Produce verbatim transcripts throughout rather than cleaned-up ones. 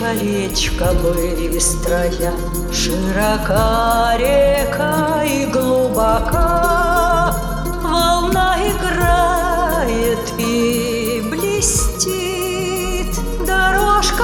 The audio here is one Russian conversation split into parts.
Лодочка, речка быстрая, широка река и глубока, волна играет и блестит, дорожка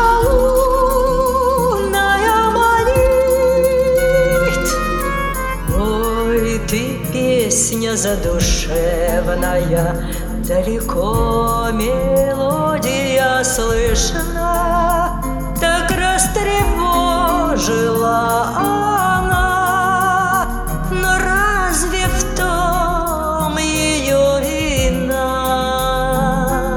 лунная манит. Ой, ты песня задушевная, далеко мелодия слышна, так растревожила она, но разве в том ее вина?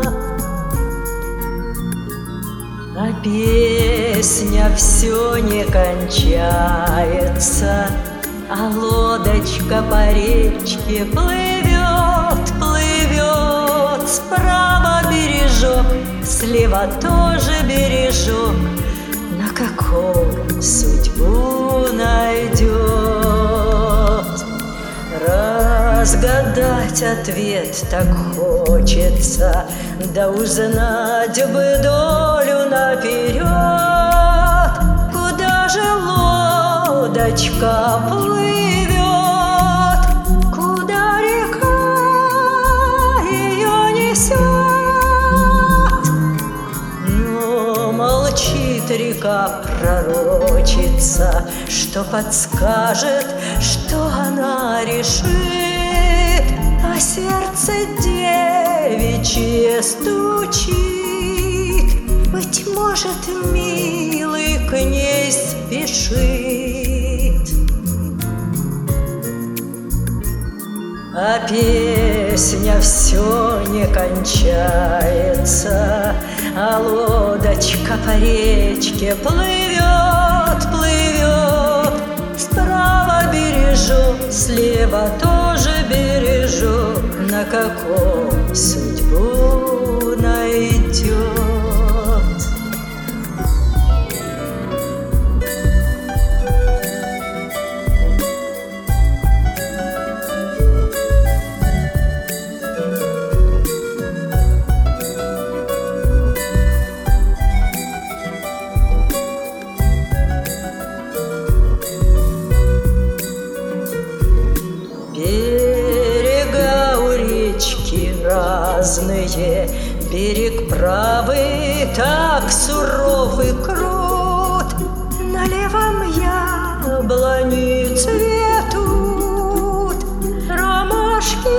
А песня все не кончается, а лодочка по речке плывет, плывет. Справа бережок, слева тоже бережок. На каком судьбу найдет? Разгадать ответ так хочется, да узнать бы долю наперед. Куда же лодочка плывет, куда река ее несет? Но молчит река пророчица, что подскажет, что она решит, а сердце девичье стучит, быть может, милый к ней спешит. А песня все не кончается, а лодочка по речке плывет, плывет. Справа бережок, слева тоже бережок. На каком судьбу найдет? Разные, берег правый так суров и крут, на левом яблони цветут, ромашки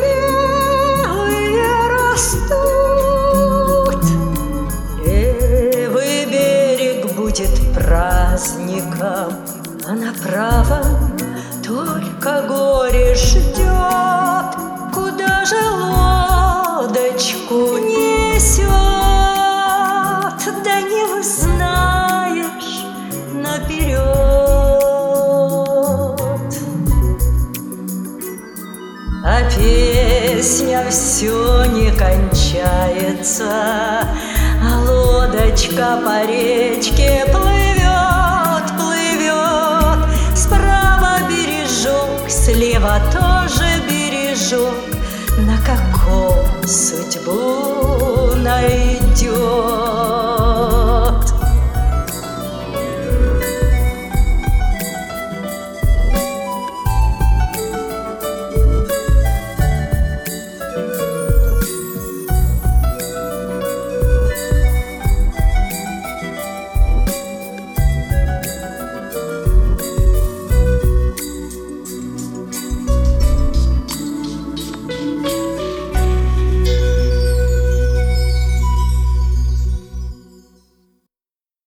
белые растут. Левый берег будет праздником, а на правом только горе ждет. Куда же лодочку несет, да не узнаешь наперед. А песня все не кончается, а лодочка по речке плывет, плывет. Справа бережок, слева тоже бережок. На каком судьбу найдет?